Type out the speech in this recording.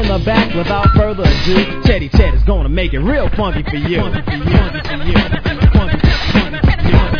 the back, without further ado, Teddy Ted is gonna make it real funky for you. Funky for you. Funky for you. Funky for you.